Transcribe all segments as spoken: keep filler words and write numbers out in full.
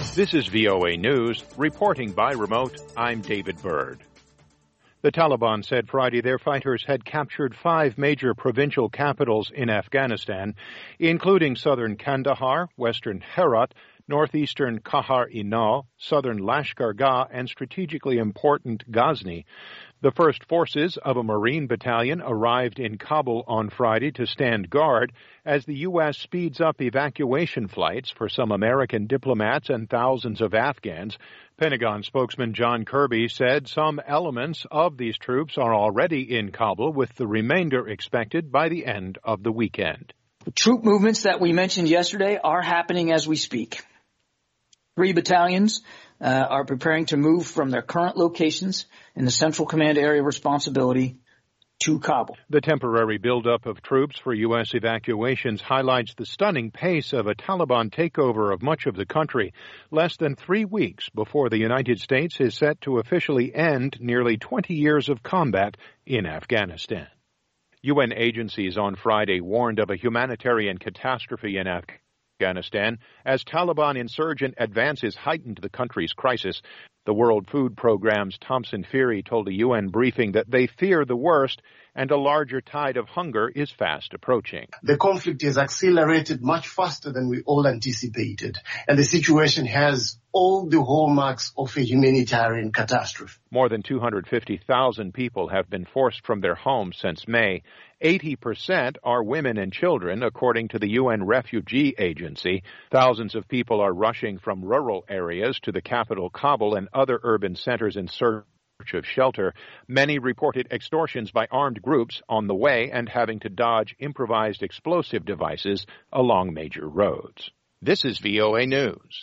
This is V O A News, reporting by remote. I'm David Byrd. The Taliban said Friday their fighters had captured five major provincial capitals in Afghanistan, including southern Kandahar, western Herat, northeastern Kahar-e-Nau, southern Lashkar-Gah, and strategically important Ghazni. The first forces of a Marine battalion arrived in Kabul on Friday to stand guard as the U S speeds up evacuation flights for some American diplomats and thousands of Afghans. Pentagon spokesman John Kirby said some elements of these troops are already in Kabul, with the remainder expected by the end of the weekend. The troop movements that we mentioned yesterday are happening as we speak. Three battalions uh, are preparing to move from their current locations in the Central Command Area of Responsibility to Kabul. The temporary buildup of troops for U S evacuations highlights the stunning pace of a Taliban takeover of much of the country, less than three weeks before the United States is set to officially end nearly twenty years of combat in Afghanistan. U N agencies on Friday warned of a humanitarian catastrophe in Afghanistan. Afghanistan as Taliban insurgent advances heightened the country's crisis. The World Food Programme's Thompson Feary told a U N briefing that they fear the worst and a larger tide of hunger is fast approaching. The conflict has accelerated much faster than we all anticipated, and the situation has all the hallmarks of a humanitarian catastrophe. More than two hundred fifty thousand people have been forced from their homes since May. eighty percent are women and children, according to the U N Refugee Agency. Thousands of people are rushing from rural areas to the capital, Kabul, and other urban centers in search of shelter. Many reported extortions by armed groups on the way and having to dodge improvised explosive devices along major roads. This is V O A News.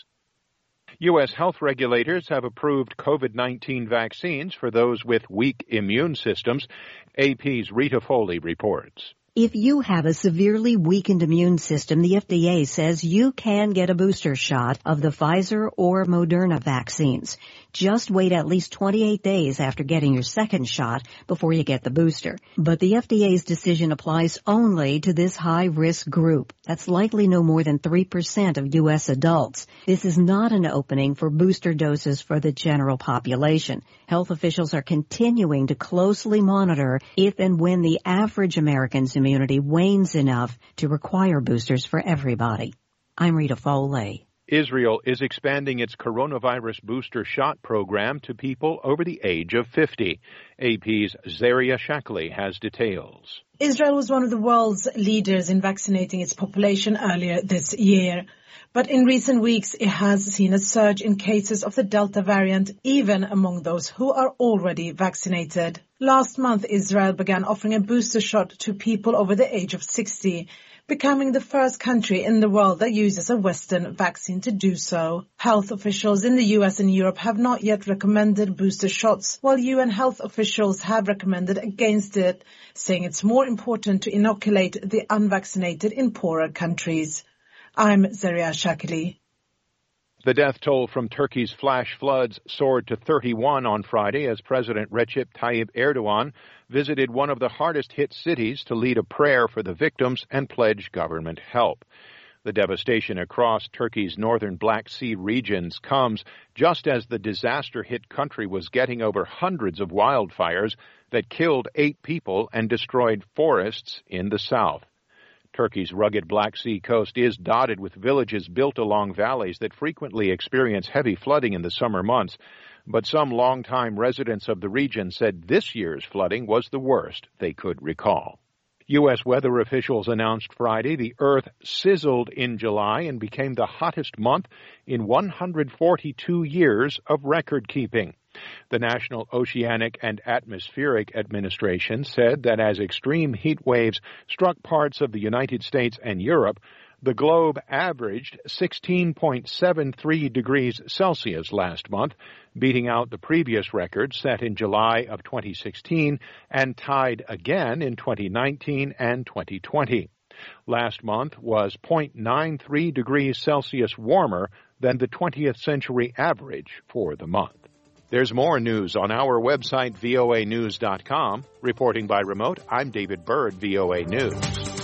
U S health regulators have approved COVID nineteen vaccines for those with weak immune systems. A P's Rita Foley reports. If you have a severely weakened immune system, the F D A says you can get a booster shot of the Pfizer or Moderna vaccines. Just wait at least twenty-eight days after getting your second shot before you get the booster. But the F D A's decision applies only to this high-risk group. That's likely no more than three percent of U S adults. This is not an opening for booster doses for the general population. Health officials are continuing to closely monitor if and when the average American's immunity wanes enough to require boosters for everybody. I'm Rita Foley. Israel is expanding its coronavirus booster shot program to people over the age of fifty. A P's Zaria Shakli has details. Israel was one of the world's leaders in vaccinating its population earlier this year. But in recent weeks, it has seen a surge in cases of the Delta variant, even among those who are already vaccinated. Last month, Israel began offering a booster shot to people over the age of sixty, becoming the first country in the world that uses a Western vaccine to do so. Health officials in the U S and Europe have not yet recommended booster shots, while U N health officials have recommended against it, saying it's more important to inoculate the unvaccinated in poorer countries. I'm Zaria Shakili. The death toll from Turkey's flash floods soared to thirty-one on Friday as President Recep Tayyip Erdogan visited one of the hardest-hit cities to lead a prayer for the victims and pledge government help. The devastation across Turkey's northern Black Sea regions comes just as the disaster-hit country was getting over hundreds of wildfires that killed eight people and destroyed forests in the south. Turkey's rugged Black Sea coast is dotted with villages built along valleys that frequently experience heavy flooding in the summer months. But some longtime residents of the region said this year's flooding was the worst they could recall. U S weather officials announced Friday the Earth sizzled in July and became the hottest month in one hundred forty-two years of record-keeping. The National Oceanic and Atmospheric Administration said that as extreme heat waves struck parts of the United States and Europe, the globe averaged sixteen point seven three degrees Celsius last month, beating out the previous record set in July of twenty sixteen and tied again in twenty nineteen and twenty twenty. Last month was zero point nine three degrees Celsius warmer than the twentieth century average for the month. There's more news on our website, V O A news dot com. Reporting by remote, I'm David Byrd, V O A News.